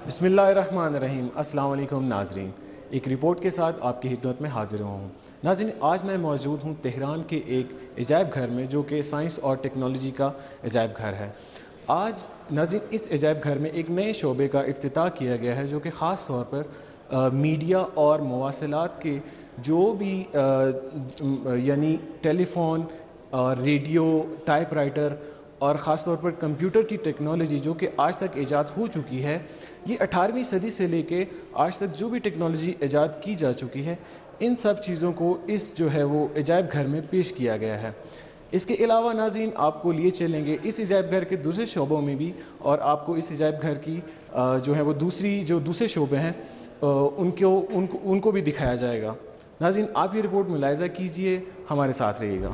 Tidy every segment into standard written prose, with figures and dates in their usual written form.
बिस्मिल्लाहिर्रहमानिर्रहीम। अस्सलाम वालेकुम नाजरीन, एक रिपोर्ट के साथ आपकी खिदमत में हाजिर हूँ। नाजरीन, आज मैं मौजूद हूँ तेहरान के एक अजायब घर में, जो कि साइंस और टेक्नोलॉजी का अजायब घर है। आज नाजरीन, इस अजायब घर में एक नए शोबे का इफ्तिताह किया गया है, जो कि ख़ास तौर पर मीडिया और मवासिलात के जो भी यानी टेलीफोन, रेडियो, टाइपराइटर और ख़ास तौर पर कंप्यूटर की टेक्नोलॉजी जो कि आज तक ईजाद हो चुकी है, ये 18वीं सदी से लेके आज तक जो भी टेक्नोलॉजी ईजाद की जा चुकी है, इन सब चीज़ों को इस जो है वो अजायब घर में पेश किया गया है। इसके अलावा नाज़रीन, आपको लिए चलेंगे इस अजायब घर के दूसरे शोबों में भी, और आपको इस अजायब घर की जो है वो दूसरे शोबे हैं उनको भी दिखाया जाएगा। नाज़रीन, आप ये रिपोर्ट मुलाहिज़ा कीजिए, हमारे साथ रहिएगा।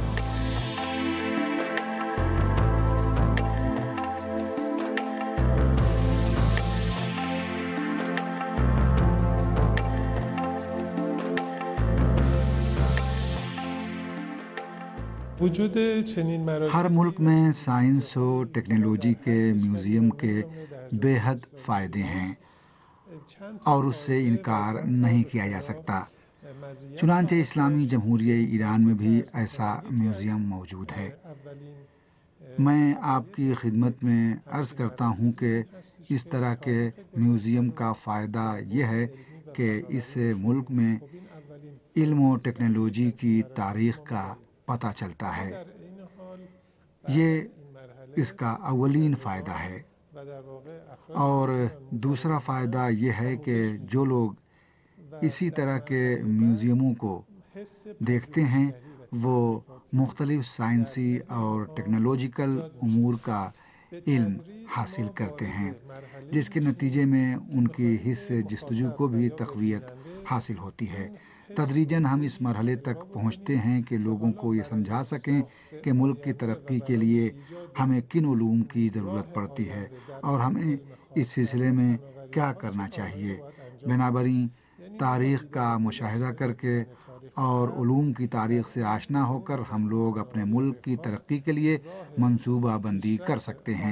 हर मुल्क में साइंस और टेक्नोलॉजी के म्यूज़ियम के बेहद फ़ायदे हैं और उससे इनकार नहीं किया जा सकता। चुनांचे इस्लामी जमहूरिया ईरान में भी ऐसा म्यूज़ियम मौजूद है। मैं आपकी खिदमत में अर्ज़ करता हूँ कि इस तरह के म्यूज़ियम का फ़ायदा यह है कि इससे मुल्क में इल्म और टेक्नोलॉजी की तारीख़ का पता चलता है। ये इसका अवलीन फ़ायदा है। और दूसरा फ़ायदा ये है कि जो लोग इसी तरह के म्यूज़ियमों को देखते हैं वो मुख्तलिफ़ साइंसी और टेक्नोलॉजिकल उमूर का इल्म हासिल करते हैं, जिसके नतीजे में उनकी हिस्से जस्तजू को भी तक़वियत हासिल होती है। तदरीजन हम इस मरहले तक पहुँचते हैं कि लोगों को ये समझा सकें कि मुल्क की तरक्की के लिए हमें किन उलूम की ज़रूरत पड़ती है और हमें इस सिलसिले में क्या करना चाहिए। बिनाबरी तारीख़ का मुशाहिदा करके और उलूम की तारीख़ से आशना होकर हम लोग अपने मुल्क की तरक्की के लिए मंसूबा बंदी कर सकते हैं।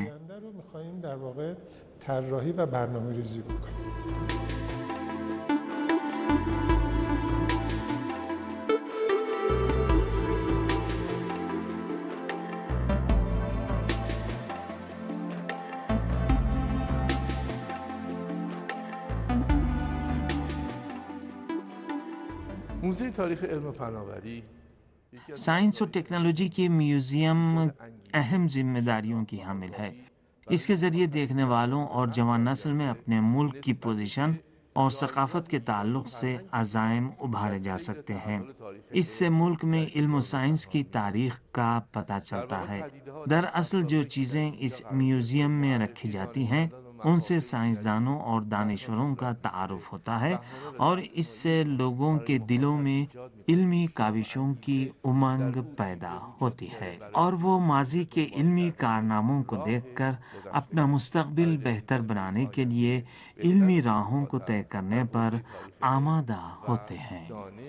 साइंस और टेक्नोलॉजी के म्यूज़ियम अहम जिम्मेदारियों की हामिल है। इसके ज़रिए देखने वालों और जवान नस्ल में अपने मुल्क की पोजीशन और सकाफ़त के ताल्लुक़ से अज़ाइम उभारे जा सकते हैं। इससे मुल्क में इल्म और साइंस की तारीख़ का पता चलता है। दरअसल जो चीज़ें इस म्यूज़ियम में रखी जाती हैं उनसे साइंसदानों और दानिश्वरों का तारुफ होता है और इससे लोगों के दिलों में इल्मी काविशों की उमंग पैदा होती है और वो माजी के इल्मी कारनामों को देखकर अपना मुस्तकबिल बेहतर बनाने के लिए इल्मी राहों को तय करने पर आमादा होते हैं।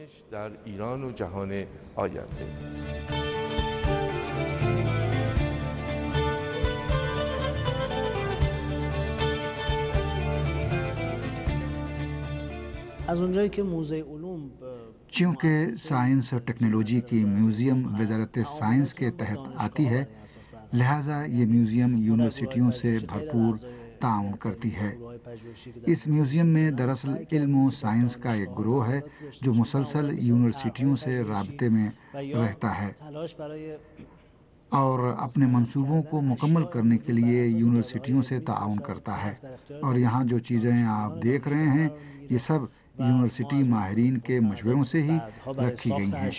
चूँकि साइंस और टेक्नोलॉजी की म्यूज़ियम वज़ारत साइंस के तहत आती है, लिहाजा ये म्यूज़ियम यूनिवर्सिटियों से भरपूर ताउन करती है। इस म्यूज़ियम में दरअसल इल्म और साइंस का एक ग्रोह है जो मुसलसल यूनिवर्सिटियों से राब्ते में रहता है और अपने मंसूबों को मुकम्मल करने के लिए यूनिवर्सिटियों से ताउन करता है। और यहाँ जो चीज़ें आप देख रहे हैं ये सब यूनिवर्सिटी माहिरीन के मशवरों से ही रखी गई हैं।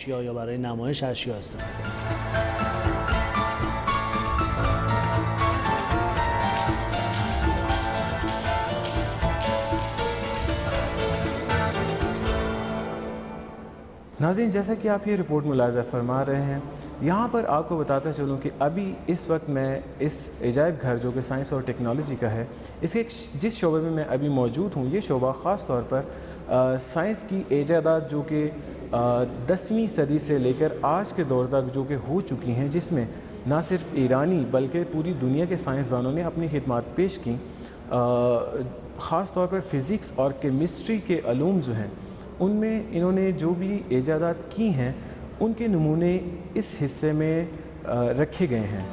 नाज़रीन, जैसा कि आप ये रिपोर्ट मुलाज़ा फरमा रहे हैं, यहाँ पर आपको बताता चलूँ कि अभी इस वक्त मैं इस अजायब घर जो कि साइंस और टेक्नोलॉजी का है, इसके जिस शोबे में मैं अभी मौजूद हूँ, ये शोबा ख़ास तौर पर साइंस की ईजादात जो कि 10वीं सदी से लेकर आज के दौर तक जो कि हो चुकी हैं, जिसमें ना सिर्फ ईरानी बल्कि पूरी दुनिया के साइंसदानों ने अपनी खिदमात पेश की, ख़ास طور پر فزکس اور کیمسٹری کے علوم جو ہیں ان میں انہوں نے جو بھی ایجادات کی ہیں ان کے نمونے اس حصے میں رکھے گئے ہیں۔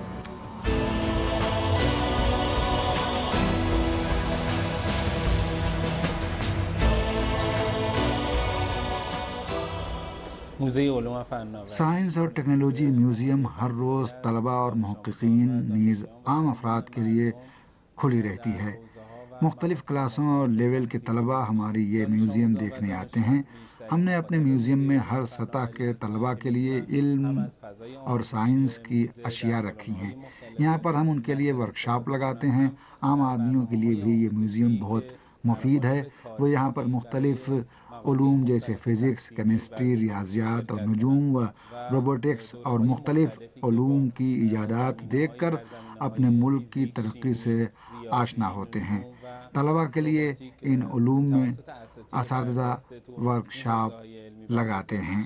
سائنس اور ٹیکنالوجی میوزیم ہر روز طلباء اور محققین نیز عام افراد کے لیے کھلی رہتی ہے۔ مختلف کلاسوں اور لیول کے طلباء ہماری یہ میوزیم دیکھنے آتے ہیں۔ ہم نے اپنے میوزیم میں ہر سطح کے طلباء کے لیے علم اور سائنس کی اشیاء رکھی ہیں۔ یہاں پر ہم ان کے لیے ورکشاپ لگاتے ہیں۔ عام آدمیوں کے لیے بھی یہ میوزیم بہت مفید ہے۔ وہ یہاں پر مختلف علوم جیسے فزکس، کیمسٹری، ریاضیات اور نجوم و روبوٹکس اور مختلف علوم کی ایجادات دیکھ کر اپنے ملک کی ترقی سے آشنا ہوتے ہیں۔ طلباء کے لیے ان علوم میں اساتذہ ورکشاپ لگاتے ہیں۔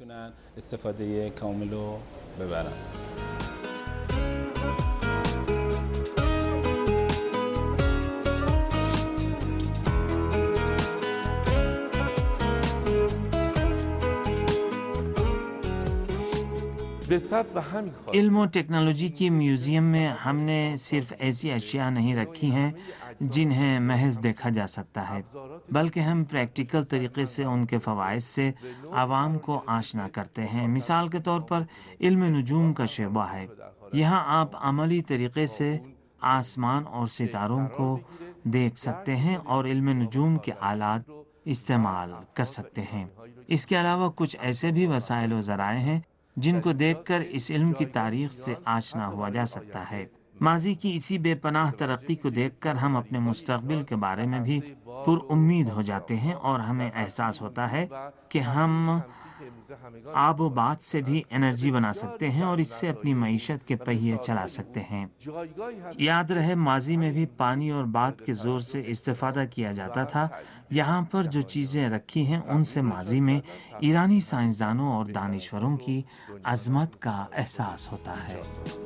علم و ٹیکنالوجی کی میوزیم میں ہم نے صرف ایسی اشیاء نہیں رکھی ہیں جنہیں محض دیکھا جا سکتا ہے، بلکہ ہم پریکٹیکل طریقے سے ان کے فوائد سے عوام کو آشنا کرتے ہیں۔ مثال کے طور پر علم نجوم کا شعبہ ہے۔ یہاں آپ عملی طریقے سے آسمان اور ستاروں کو دیکھ سکتے ہیں اور علم نجوم کے آلات استعمال کر سکتے ہیں۔ اس کے علاوہ کچھ ایسے بھی وسائل و ذرائع ہیں جن کو دیکھ کر اس علم کی تاریخ سے آشنا ہوا جا سکتا ہے۔ ماضی کی اسی بے پناہ ترقی کو دیکھ کر ہم اپنے مستقبل کے بارے میں بھی پر امید ہو جاتے ہیں اور ہمیں احساس ہوتا ہے کہ ہم آب و باد سے بھی انرجی بنا سکتے ہیں اور اس سے اپنی معیشت کے پہیے چلا سکتے ہیں۔ یاد رہے ماضی میں بھی پانی اور باد کے زور سے استفادہ کیا جاتا تھا۔ یہاں پر جو چیزیں رکھی ہیں ان سے ماضی میں ایرانی سائنسدانوں اور دانشوروں کی عظمت کا احساس ہوتا ہے۔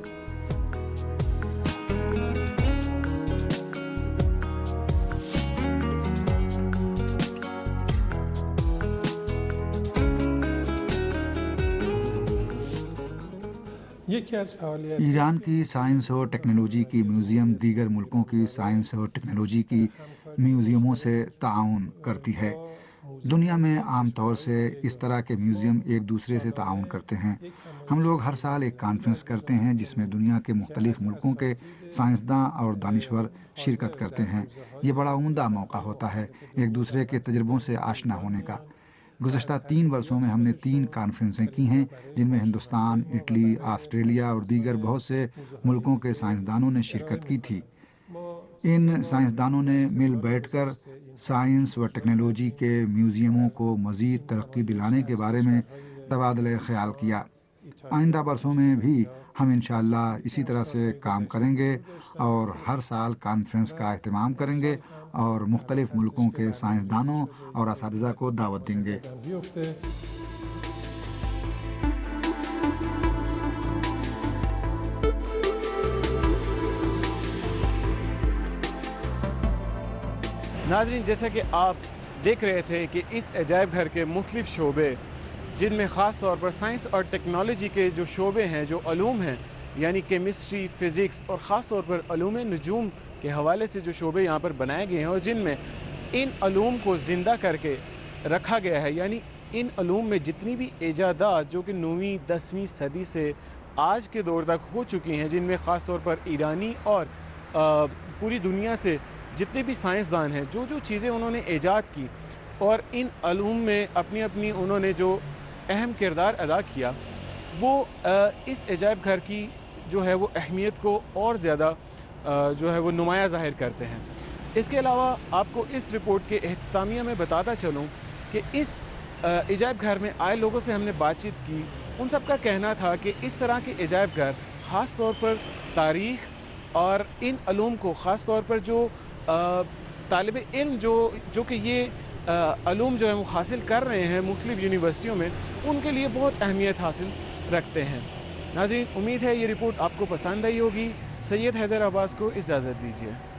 ایران کی سائنس اور ٹیکنالوجی کی میوزیم دیگر ملکوں کی سائنس اور ٹیکنالوجی کی میوزیموں سے تعاون کرتی ہے۔ دنیا میں عام طور سے اس طرح کے میوزیم ایک دوسرے سے تعاون کرتے ہیں۔ ہم لوگ ہر سال ایک کانفرنس کرتے ہیں جس میں دنیا کے مختلف ملکوں کے سائنسداں اور دانشور شرکت کرتے ہیں۔ یہ بڑا عمدہ موقع ہوتا ہے ایک دوسرے کے تجربوں سے آشنا ہونے کا۔ گزشتہ 3 برسوں میں ہم نے 3 کانفرنسیں کی ہیں جن میں ہندوستان، اٹلی، آسٹریلیا اور دیگر بہت سے ملکوں کے سائنسدانوں نے شرکت کی تھی۔ ان سائنسدانوں نے مل بیٹھ کر سائنس و ٹیکنالوجی کے میوزیموں کو مزید ترقی دلانے کے بارے میں تبادلہ خیال کیا۔ آئندہ برسوں میں بھی ہم انشاءاللہ اسی طرح سے کام کریں گے اور ہر سال کانفرنس کا اہتمام کریں گے اور مختلف ملکوں کے سائنسدانوں اور اساتذہ کو دعوت دیں گے۔ ناظرین، جیسا کہ آپ دیکھ رہے تھے کہ اس عجائب گھر کے مختلف شعبے جن میں خاص طور پر سائنس اور ٹیکنالوجی کے جو شعبے ہیں، جو علوم ہیں، یعنی کیمسٹری، فزکس اور خاص طور پر علوم نجوم کے حوالے سے جو شعبے یہاں پر بنائے گئے ہیں اور جن میں ان علوم کو زندہ کر کے رکھا گیا ہے، یعنی ان علوم میں جتنی بھی ایجادات جو کہ 9ویں 10ویں صدی سے آج کے دور تک ہو چکی ہیں، جن میں خاص طور پر ایرانی اور پوری دنیا سے جتنے بھی سائنسدان ہیں جو چیزیں انہوں نے ایجاد کی اور ان علوم میں اپنی اپنی انہوں نے جو اہم کردار ادا کیا، وہ اس عجائب گھر کی جو ہے وہ اہمیت کو اور زیادہ جو ہے وہ نمایاں ظاہر کرتے ہیں۔ اس کے علاوہ آپ کو اس رپورٹ کے اختتامیہ میں بتاتا چلوں کہ اس عجائب گھر میں آئے لوگوں سے ہم نے بات چیت کی، ان سب کا کہنا تھا کہ اس طرح کے عجائب گھر خاص طور پر تاریخ اور ان علوم کو خاص طور پر جو طالب علم جو کہ یہ علوم جو ہے وہ حاصل کر رہے ہیں مختلف یونیورسٹیوں میں، ان کے لیے بہت اہمیت حاصل رکھتے ہیں۔ ناظرین، امید ہے یہ رپورٹ آپ کو پسند آئی ہوگی۔ سید حیدر عباس کو اجازت دیجیے۔